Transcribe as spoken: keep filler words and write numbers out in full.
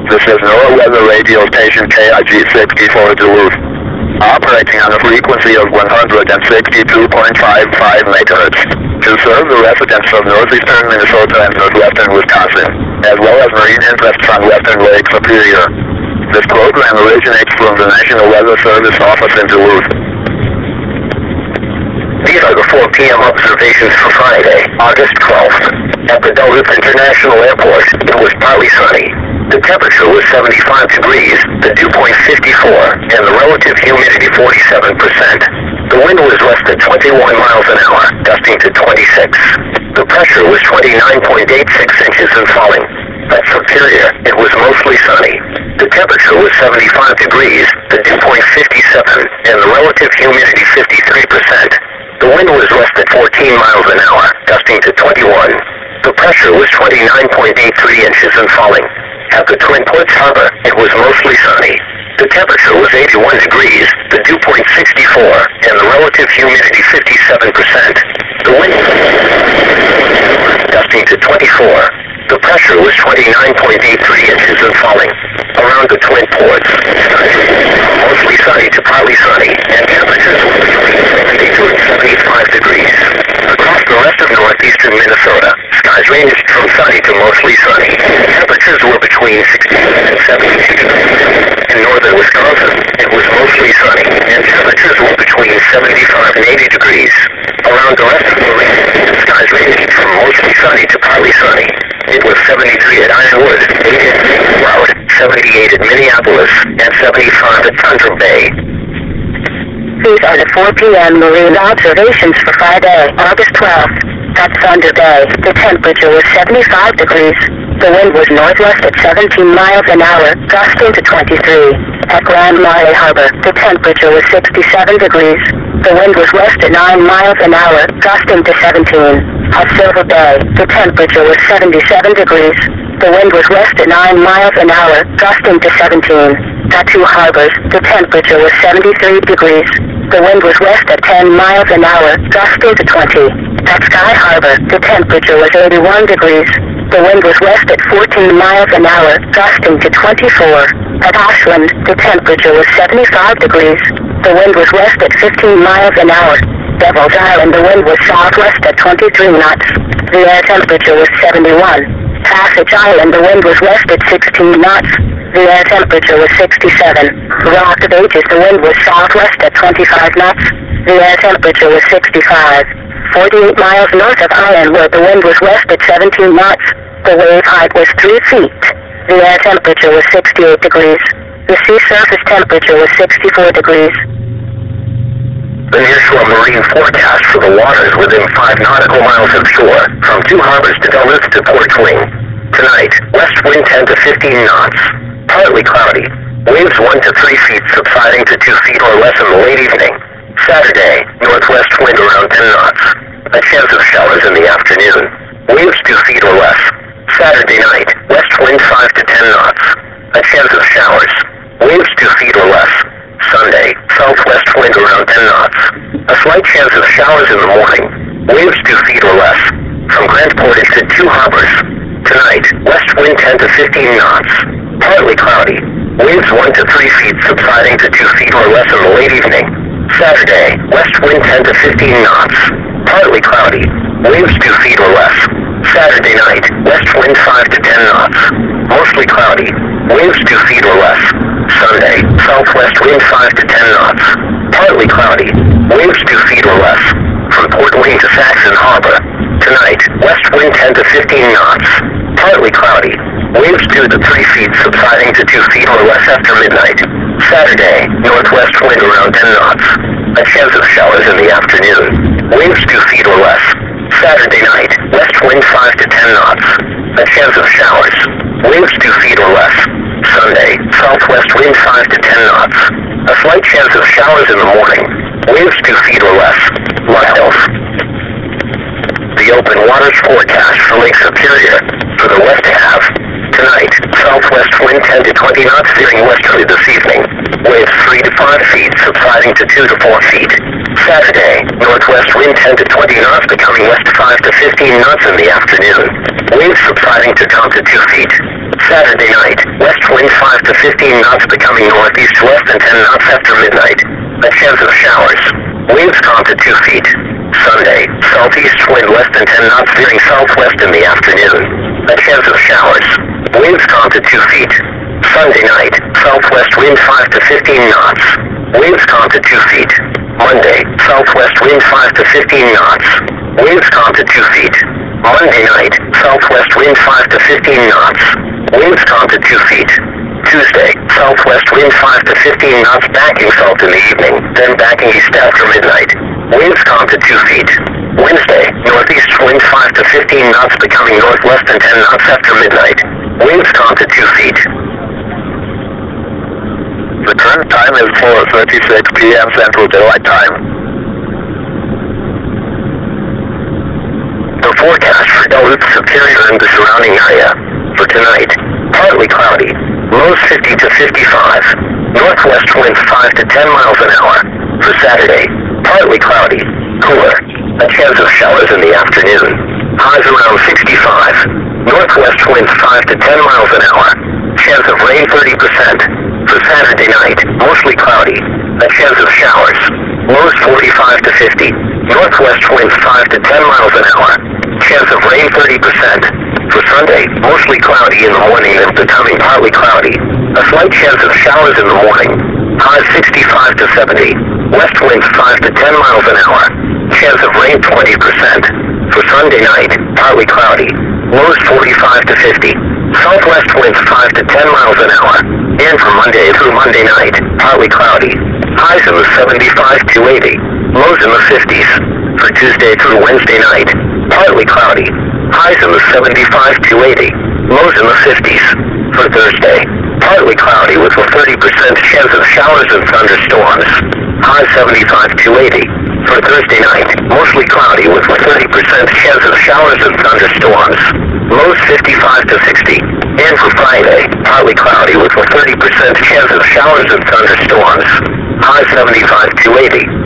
This is NOAA Weather Radio Station K I G sixty-four Duluth, operating on a frequency of one hundred sixty-two point five five megahertz, to serve the residents of northeastern Minnesota and northwestern Wisconsin, as well as marine interests on western Lake Superior. This program originates from the National Weather Service office in Duluth. These are the four P M observations for Friday, August twelfth. At the Duluth International Airport, it was partly sunny. The temperature was seventy-five degrees, the dew point fifty-four, and the relative humidity forty-seven percent. The wind was less than twenty-one miles an hour, gusting to twenty-six. The pressure was twenty-nine point eight six inches and falling. At Superior, it was mostly sunny. The temperature was seventy-five degrees, the dew point fifty-seven, and the relative humidity fifty-three percent. The wind was less than fourteen miles an hour, gusting to twenty-one. The pressure was twenty-nine point eight three inches and falling. At the Twin Ports Harbor, it was mostly sunny. The temperature was eighty-one degrees, the dew point sixty-four, and the relative humidity fifty-seven percent. The wind gusting to twenty-four. The pressure was twenty-nine point eight three inches and falling. Around the Twin Ports, mostly sunny to partly sunny, and temperatures were between seventy-two and seventy-five degrees. Across the rest of northeastern Minnesota, skies ranged from sunny to mostly sunny. Temperatures were between sixty-seven and seventy-two degrees. In northern Wisconsin, it was mostly sunny, and temperatures were between seventy-five and eighty degrees. Around the rest of the region, skies ranged from mostly sunny to partly sunny. It was seventy-three at Ironwood, eighty at Cloud, seventy-eight at Minneapolis, and seventy-five at Thunder Bay. These are the four P M marine observations for Friday, August twelfth. At Thunder Bay, the temperature was seventy-five degrees. The wind was northwest at seventeen miles an hour, gusting to twenty-three. At Grand Marais Harbor, the temperature was sixty-seven degrees. The wind was west at nine miles an hour, gusting to seventeen. At Silver Bay, the temperature was seventy-seven degrees. The wind was west at nine miles an hour, gusting to seventeen. At Two Harbors, the temperature was seventy-three degrees. The wind was west at ten miles an hour, gusting to twenty. At Sky Harbor, the temperature was eighty-one degrees. The wind was west at fourteen miles an hour, gusting to twenty-four. At Ashland, the temperature was seventy-five degrees. The wind was west at fifteen miles an hour. Devil's Island, the wind was southwest at twenty-three knots. The air temperature was seventy-one. Passage Island, the wind was west at sixteen knots. The air temperature was sixty-seven. Rock of Ages, the wind was southwest at twenty-five knots. The air temperature was sixty-five. forty-eight miles north of Ironwood, the wind was west at seventeen knots. The wave height was three feet. The air temperature was sixty-eight degrees. The sea surface temperature was sixty-four degrees. The nearshore marine forecast for the waters within five nautical miles of shore, from Two Harbors to Duluth to Port Wing. Tonight, west wind ten to fifteen knots. Partly cloudy. Waves one to three feet subsiding to two feet or less in the late evening. Saturday, northwest wind around ten knots. A chance of showers in the afternoon. Waves two feet or less. Saturday night, west wind five to ten knots. A chance of showers. Waves two feet or less. Sunday, southwest wind around ten knots. A slight chance of showers in the morning. Waves two feet or less. From Grand Portage to Two Harbors. Tonight, west wind ten to fifteen knots. Partly cloudy. Waves one to three feet subsiding to two feet or less in the late evening. Saturday, west wind ten to fifteen knots. Partly cloudy. Waves two feet or less. Saturday night, west wind five to ten knots. Mostly cloudy. Waves two feet or less. Sunday, southwest wind five to ten knots. Partly cloudy. Waves two feet or less. From Port Wing to Saxon Harbor. Tonight, west wind ten to fifteen knots. Partly cloudy. Waves two to three feet subsiding to two feet or less after midnight. Saturday, northwest wind around ten knots. A chance of showers in the afternoon. Waves two feet or less. Saturday night, west wind five to ten knots. A chance of showers. Waves two feet or less. Sunday, southwest wind five to ten knots. A slight chance of showers in the morning. Waves two feet or less. Miles. The open waters forecast for Lake Superior for the west half. Tonight, southwest wind ten to twenty knots veering westerly this evening. Waves three to five feet subsiding to two to four feet. Saturday, northwest wind ten to twenty knots becoming west five to fifteen knots in the afternoon. Waves subsiding to down to two feet. Saturday Saturday night, west wind five to fifteen knots becoming northeast to less than ten knots after midnight. A chance of showers. Winds calm to two feet. Sunday, southeast wind less than ten knots veering southwest in the afternoon. A chance of showers. Winds calm to two feet. Sunday night, southwest wind five to fifteen knots. Winds calm to two feet. Monday, southwest wind five to fifteen knots. Winds calm to two feet. Monday night, southwest wind five to fifteen knots. Winds calm to two feet. Tuesday, southwest wind five to fifteen knots backing south in the evening, then backing east after midnight. Winds calm to two feet. Wednesday, northeast wind five to fifteen knots becoming north less than ten knots after midnight. Winds calm to two feet. The current time is four thirty-six p m Central Daylight Time. The forecast for Duluth, Superior, and the surrounding area. For tonight, partly cloudy. Lows fifty to fifty-five. Northwest winds five to ten miles an hour. For Saturday, partly cloudy. Cooler. A chance of showers in the afternoon. Highs around sixty-five. Northwest winds five to ten miles an hour. Chance of rain thirty percent. For Saturday night, mostly cloudy. A chance of showers. Lows forty-five to fifty. Northwest winds five to ten miles an hour. Chance of rain thirty percent. For Sunday, mostly cloudy in the morning and becoming partly cloudy. A slight chance of showers in the morning. Highs sixty-five to seventy. West winds five to ten miles an hour. Chance of rain twenty percent. For Sunday night, partly cloudy. Lows forty-five to fifty. Southwest winds five to ten miles an hour. And for Monday through Monday night, partly cloudy. Highs in the seventy-five to eighty. Lows in the fifties. For Tuesday through Wednesday night, partly cloudy. Highs in the seventy-five to eighty. Lows in the fifties. For Thursday, partly cloudy with a thirty percent chance of showers and thunderstorms. Highs seventy-five to eighty. For Thursday night, mostly cloudy with a thirty percent chance of showers and thunderstorms. Lows fifty-five to sixty. And for Friday, partly cloudy with a thirty percent chance of showers and thunderstorms. Highs seventy-five to eighty.